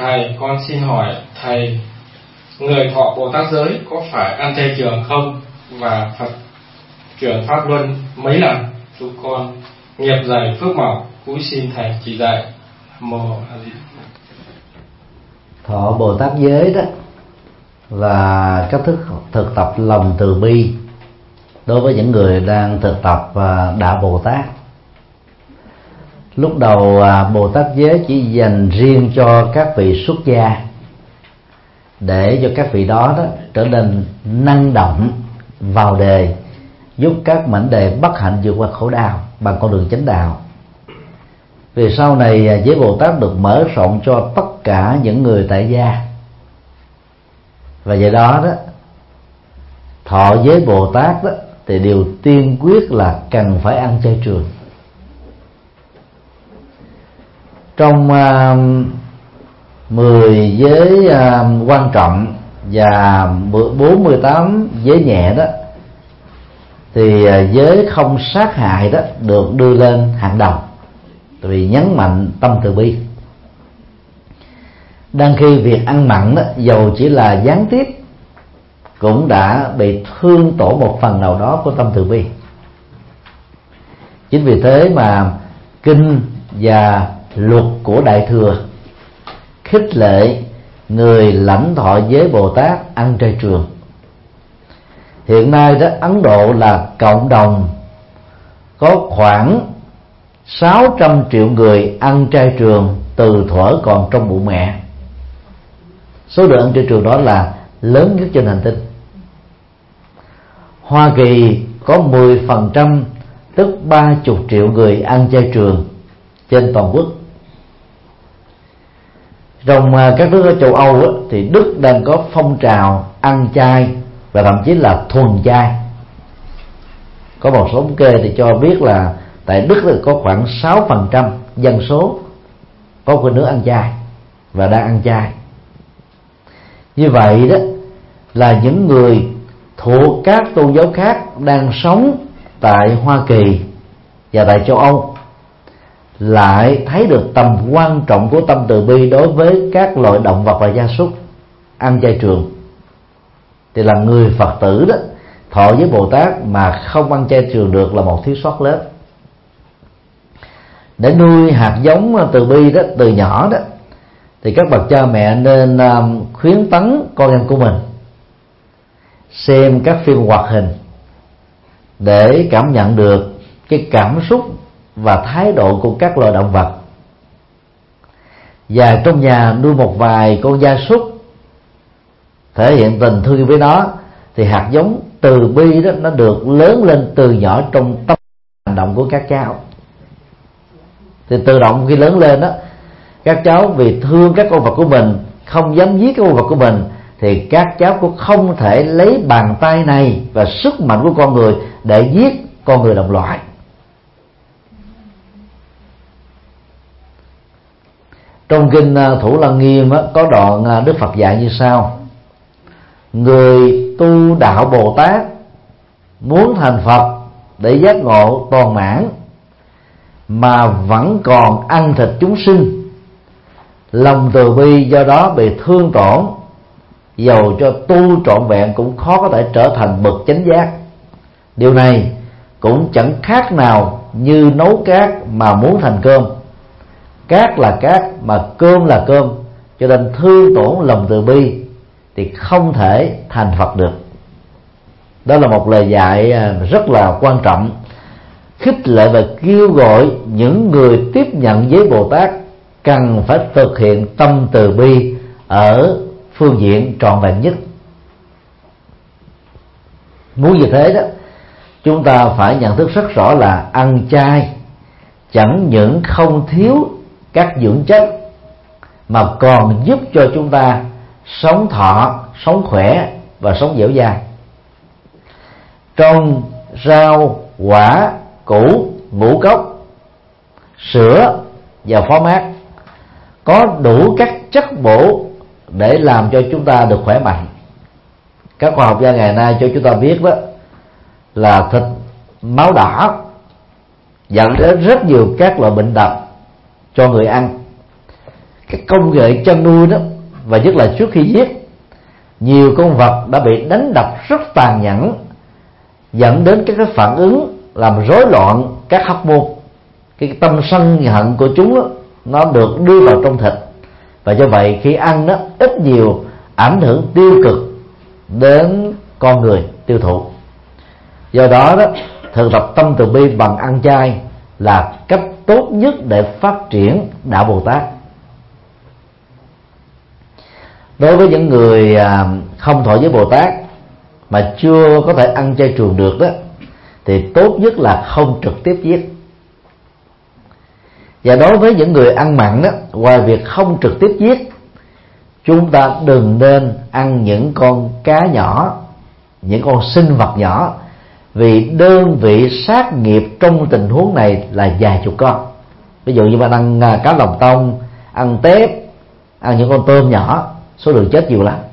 Thầy, con xin hỏi thầy, người thọ Bồ Tát giới có phải ăn chay trường không? Và Phật truyền pháp luân mấy lần? Chúng con nghiệp dày phước mỏng, cúi xin thầy chỉ dạy. Mô A Di. Thọ Bồ Tát giới đó là cách thức thực tập lòng từ bi đối với những người đang thực tập đạo Bồ Tát. Lúc đầu Bồ Tát giới chỉ dành riêng cho các vị xuất gia, để cho các vị đó trở nên năng động vào đề, giúp các mảnh đề bất hạnh vượt qua khổ đau bằng con đường chánh đạo. Vì sau này giới Bồ Tát được mở rộng cho tất cả những người tại gia, và vậy đó thọ giới Bồ Tát thì điều tiên quyết là cần phải ăn chay trường. Trong 10 giới quan trọng và 48 giới nhẹ đó, thì giới không sát hại đó được đưa lên hàng đầu, tại vì nhấn mạnh tâm từ bi. Đang khi việc ăn mặn đó, dầu chỉ là gián tiếp, cũng đã bị thương tổn một phần nào đó của tâm từ bi. Chính vì thế mà kinh và luật của Đại Thừa khích lệ người lãnh thọ giới Bồ Tát ăn chay trường. Hiện nay đó, Ấn Độ là cộng đồng có khoảng 600 triệu người ăn chay trường từ thuở còn trong bụng mẹ. Số lượng ăn chay trường đó là lớn nhất trên hành tinh. Hoa Kỳ có 10%, tức 30 triệu người ăn chay trường trên toàn quốc. Trong các nước ở châu Âu thì Đức đang có phong trào ăn chay và thậm chí là thuần chay. Có một số thống kê thì cho biết là tại Đức có khoảng 6% dân số có khuynh hướng ăn chay và đang ăn chay. Như vậy đó là những người thuộc các tôn giáo khác đang sống tại Hoa Kỳ và tại châu Âu lại thấy được tầm quan trọng của tâm từ bi đối với các loài động vật và gia súc ăn chay trường. Thì là người Phật tử đó thọ với Bồ Tát mà không ăn chay trường được là một thiếu sót lớn. Để nuôi hạt giống từ bi đó từ nhỏ đó, thì các bậc cha mẹ nên khuyến tấn con em của mình xem các phim hoạt hình để cảm nhận được cái cảm xúc và thái độ của các loài động vật. Và trong nhà nuôi một vài con gia súc thể hiện tình thương với nó, thì hạt giống từ bi đó nó được lớn lên từ nhỏ trong tâm hành động của các cháu. Thì tự động khi lớn lên đó, các cháu vì thương các con vật của mình, không dám giết các con vật của mình, thì các cháu cũng không thể lấy bàn tay này và sức mạnh của con người để giết con người đồng loại. Trong kinh Thủ Lăng Nghiêm có đoạn Đức Phật dạy như sau: người tu đạo Bồ Tát muốn thành Phật để giác ngộ toàn mãn mà vẫn còn ăn thịt chúng sinh, lòng từ bi do đó bị thương tổn, dầu cho tu trọn vẹn cũng khó có thể trở thành bậc chánh giác. Điều này cũng chẳng khác nào như nấu cát mà muốn thành cơm. Cát là cát mà cơm là cơm, cho nên thương tổn lòng từ bi thì không thể thành Phật được. Đó là một lời dạy rất là quan trọng, khích lệ và kêu gọi những người tiếp nhận giới Bồ Tát cần phải thực hiện tâm từ bi ở phương diện trọn vẹn nhất. Muốn như thế đó, chúng ta phải nhận thức rất rõ là ăn chay chẳng những không thiếu các dưỡng chất mà còn giúp cho chúng ta sống thọ, sống khỏe và sống dẻo dai. Trong rau, quả, củ, ngũ cốc, sữa và phó mát có đủ các chất bổ để làm cho chúng ta được khỏe mạnh. Các khoa học gia ngày nay cho chúng ta biết đó là thịt máu đỏ dẫn đến rất nhiều các loại bệnh tật cho người ăn. cái công nghệ chăn nuôi đó, và nhất là trước khi giết, nhiều con vật đã bị đánh đập rất tàn nhẫn, dẫn đến các cái phản ứng làm rối loạn các hormone. Cái tâm sân hận của chúng đó, nó được đưa vào trong thịt, và do vậy khi ăn đó ít nhiều ảnh hưởng tiêu cực đến con người tiêu thụ. Do đó đó, thực tập tâm từ bi bằng ăn chay là cách tốt nhất để phát triển đạo Bồ Tát. Đối với những người không thọ giới Bồ Tát mà chưa có thể ăn chay trường được đó, thì tốt nhất là không trực tiếp giết. Và đối với những người ăn mặn đó, ngoài việc không trực tiếp giết, chúng ta đừng nên ăn những con cá nhỏ, những con sinh vật nhỏ, vì đơn vị sát nghiệp trong tình huống này là vài chục con. Ví dụ như bạn ăn cá lồng tông, ăn tép, ăn những con tôm nhỏ, số lượng chết nhiều lắm.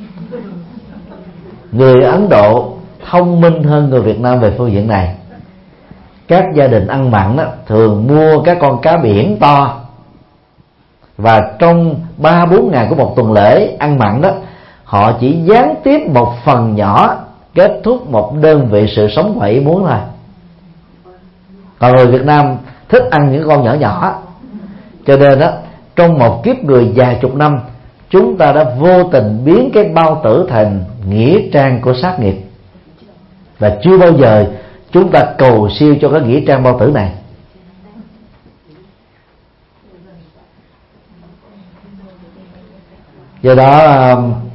Người Ấn Độ thông minh hơn người Việt Nam về phương diện này. Các gia đình ăn mặn đó, thường mua các con cá biển to, và trong 3-4 ngày của một tuần lễ ăn mặn đó, họ chỉ gián tiếp một phần nhỏ kết thúc một đơn vị sự sống của ý muốn thôi. Còn người Việt Nam thích ăn những con nhỏ nhỏ, cho nên đó, trong một kiếp người vài chục năm, chúng ta đã vô tình biến cái bao tử thành nghĩa trang của sát nghiệp, và chưa bao giờ chúng ta cầu siêu cho cái nghĩa trang bao tử này. Do đó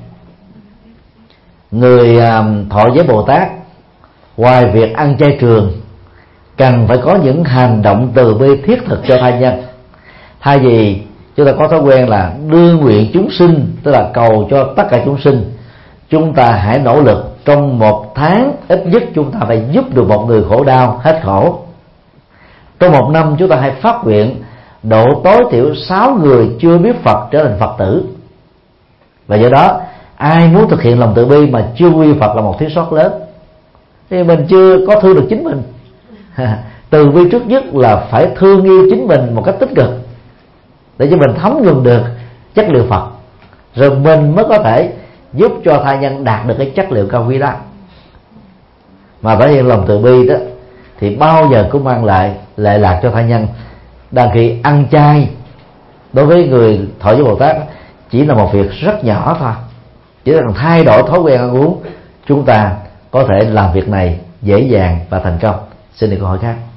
người thọ giới Bồ Tát ngoài việc ăn chay trường cần phải có những hành động từ bi thiết thực cho tha nhân. Thay vì chúng ta có thói quen là đưa nguyện chúng sinh, tức là cầu cho tất cả chúng sinh, chúng ta hãy nỗ lực trong một tháng ít nhất chúng ta phải giúp được một người khổ đau hết khổ. Trong một năm chúng ta hãy phát nguyện độ tối thiểu 6 người chưa biết Phật trở thành Phật tử. Và do đó ai muốn thực hiện lòng từ bi mà chưa quy Phật là một thiếu sót lớn, thì mình chưa có thương được chính mình. Từ bi trước nhất là phải thương yêu chính mình một cách tích cực, để cho mình thấm nhuần được chất liệu Phật, rồi mình mới có thể giúp cho tha nhân đạt được cái chất liệu cao quý đó. Mà thể hiện lòng từ bi đó thì bao giờ cũng mang lại lệ lạc cho tha nhân. Đang khi ăn chay đối với người thọ giới Bồ Tát chỉ là một việc rất nhỏ thôi, chỉ cần thay đổi thói quen ăn uống, chúng ta có thể làm việc này dễ dàng và thành công. Xin được câu hỏi khác.